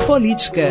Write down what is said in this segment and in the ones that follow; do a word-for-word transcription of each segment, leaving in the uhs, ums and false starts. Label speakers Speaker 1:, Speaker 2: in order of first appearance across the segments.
Speaker 1: Política.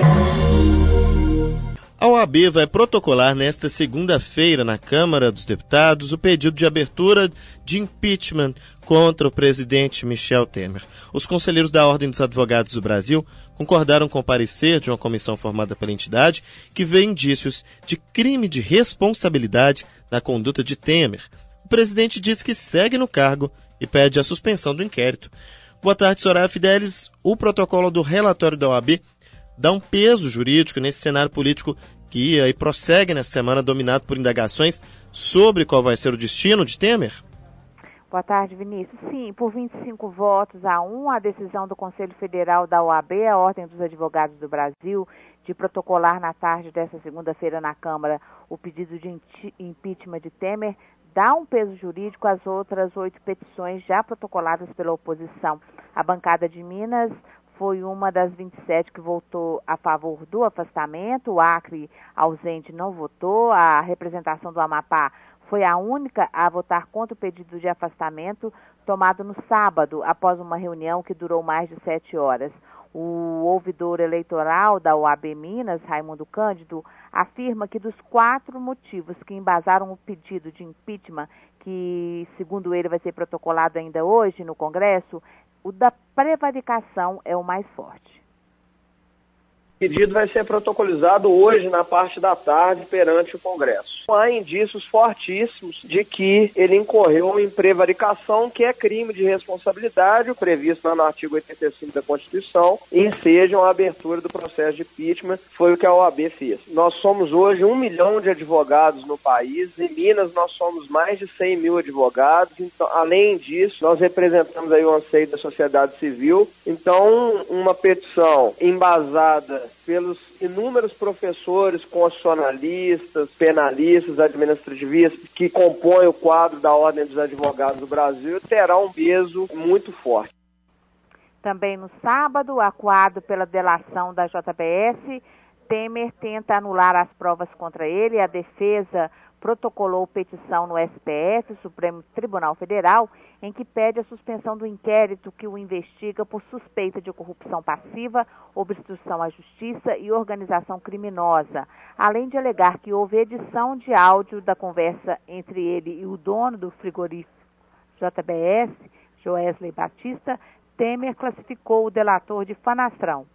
Speaker 2: A O A B vai protocolar nesta segunda-feira na Câmara dos Deputados o pedido de abertura de impeachment contra o presidente Michel Temer. Os conselheiros da Ordem dos Advogados do Brasil concordaram com o parecer de uma comissão formada pela entidade que vê indícios de crime de responsabilidade na conduta de Temer. O presidente diz que segue no cargo e pede a suspensão do inquérito. Boa tarde, Soraya Fidelis. O protocolo do relatório da O A B dá um peso jurídico nesse cenário político que aí prossegue nessa semana dominado por indagações sobre qual vai ser o destino de Temer?
Speaker 3: Boa tarde, Vinícius. Sim, por vinte e cinco votos a um, a decisão do Conselho Federal da O A B, a Ordem dos Advogados do Brasil, de protocolar na tarde desta segunda-feira na Câmara o pedido de impeachment de Temer, dá um peso jurídico às outras oito petições já protocoladas pela oposição. A bancada de Minas foi uma das vinte e sete que votou a favor do afastamento, o Acre ausente não votou, a representação do Amapá foi a única a votar contra o pedido de afastamento tomado no sábado, após uma reunião que durou mais de sete horas. O ouvidor eleitoral da O A B Minas, Raimundo Cândido, afirma que dos quatro motivos que embasaram o pedido de impeachment, que, segundo ele, vai ser protocolado ainda hoje no Congresso, o da prevaricação é o mais forte.
Speaker 4: O pedido vai ser protocolizado hoje na parte da tarde perante o Congresso. Há indícios fortíssimos de que ele incorreu em prevaricação, que é crime de responsabilidade, o previsto no artigo oitenta e cinco da Constituição, e ensejam a abertura do processo de impeachment, foi o que a O A B fez. Nós somos hoje um milhão de advogados no país, em Minas nós somos mais de cem mil advogados, então, além disso, nós representamos aí o anseio da sociedade civil, então uma petição embasada pelos inúmeros professores constitucionalistas, penalistas, administrativistas que compõem o quadro da Ordem dos Advogados do Brasil, terá um peso muito forte.
Speaker 3: Também no sábado, acuado pela delação da J B S, Temer tenta anular as provas contra ele. A defesa protocolou petição no S T F, Supremo Tribunal Federal, em que pede a suspensão do inquérito que o investiga por suspeita de corrupção passiva, obstrução à justiça e organização criminosa, além de alegar que houve edição de áudio da conversa entre ele e o dono do frigorífico J B S, Joesley Batista. Temer classificou o delator de fanastrão.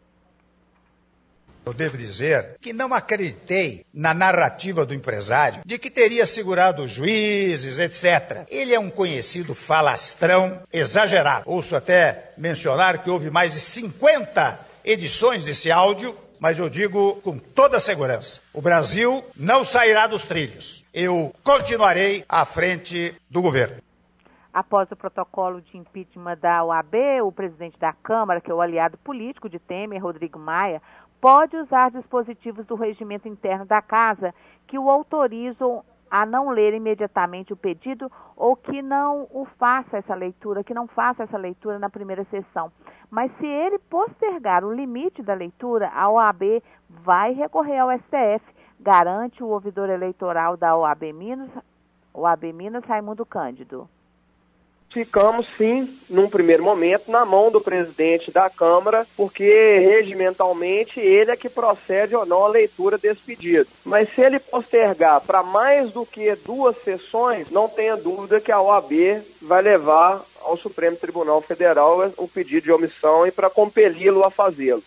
Speaker 5: Eu devo dizer que não acreditei na narrativa do empresário de que teria segurado os juízes, etcétera. Ele é um conhecido falastrão exagerado. Ouço até mencionar que houve mais de cinquenta edições desse áudio, mas eu digo com toda segurança, o Brasil não sairá dos trilhos. Eu continuarei à frente do governo.
Speaker 3: Após o protocolo de impeachment da O A B, o presidente da Câmara, que é o aliado político de Temer, Rodrigo Maia, pode usar dispositivos do regimento interno da Casa que o autorizam a não ler imediatamente o pedido ou que não o faça essa leitura, que não faça essa leitura na primeira sessão. Mas se ele postergar o limite da leitura, a O A B vai recorrer ao S T F, garante o ouvidor eleitoral da O A B Minas, O A B Minas, Raimundo Cândido.
Speaker 4: Ficamos, sim, num primeiro momento, na mão do presidente da Câmara, porque, regimentalmente, ele é que procede ou não a leitura desse pedido. Mas se ele postergar para mais do que duas sessões, não tenha dúvida que a O A B vai levar ao Supremo Tribunal Federal o pedido de omissão e para compeli-lo a fazê-lo.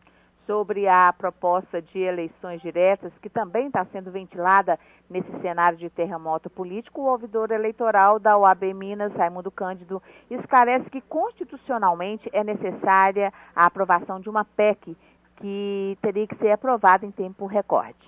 Speaker 3: Sobre a proposta de eleições diretas, que também está sendo ventilada nesse cenário de terremoto político, o ouvidor eleitoral da O A B Minas, Raimundo Cândido, esclarece que constitucionalmente é necessária a aprovação de uma P E C que teria que ser aprovada em tempo recorde.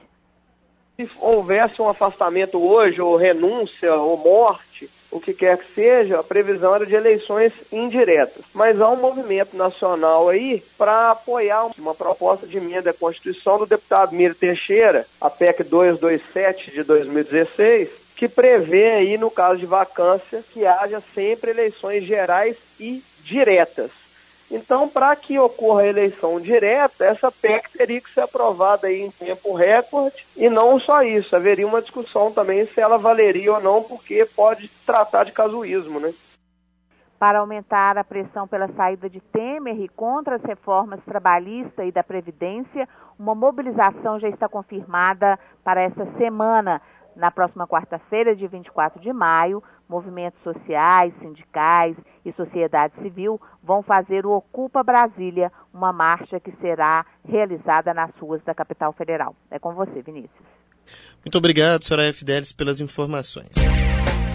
Speaker 4: Se houvesse um afastamento hoje, ou renúncia, ou morte, o que quer que seja, a previsão era de eleições indiretas. Mas há um movimento nacional aí para apoiar uma proposta de emenda à Constituição do deputado Miro Teixeira, a P E C duzentos e vinte e sete de dois mil e dezesseis, que prevê aí, no caso de vacância, que haja sempre eleições gerais e diretas. Então, para que ocorra a eleição direta, essa P E C teria que ser aprovada aí em tempo recorde, e não só isso, haveria uma discussão também se ela valeria ou não, porque pode tratar de casuísmo, né?
Speaker 3: para aumentar a pressão pela saída de Temer e contra as reformas trabalhista e da Previdência. Uma mobilização já está confirmada para essa semana. Na próxima quarta-feira, dia vinte e quatro de maio, movimentos sociais, sindicais e sociedade civil vão fazer o Ocupa Brasília, uma marcha que será realizada nas ruas da capital federal. É com você, Vinícius.
Speaker 2: Muito obrigado, Soraya Fidelis, pelas informações.